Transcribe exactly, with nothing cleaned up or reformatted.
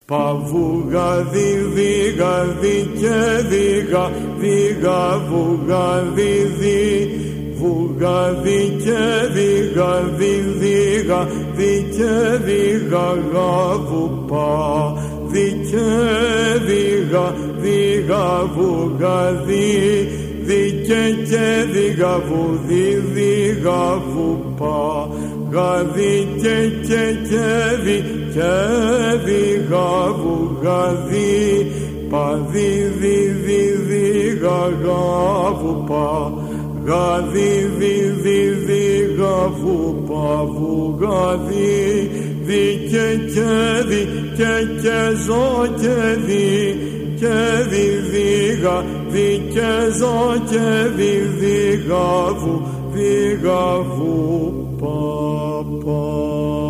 Παβούγα διδίγα δι και δίγα δίγα βούγα διδί βούγα δι και δίγα δι δίγα δι και δίγα γαβου πα δι και δίγα δίγα βούγα δι δι και και δίγα βου δι δίγα βου πα γαδί και και και δι και δι γαβου γαδί πα δι δι δι δι γα γαβου πα γαδί δι δι δι γαβου πα βου γαδί δι και και δι και και ζω και δι και δι δι γα δι και ζω και δι δι γαβου δι γαβου πα πα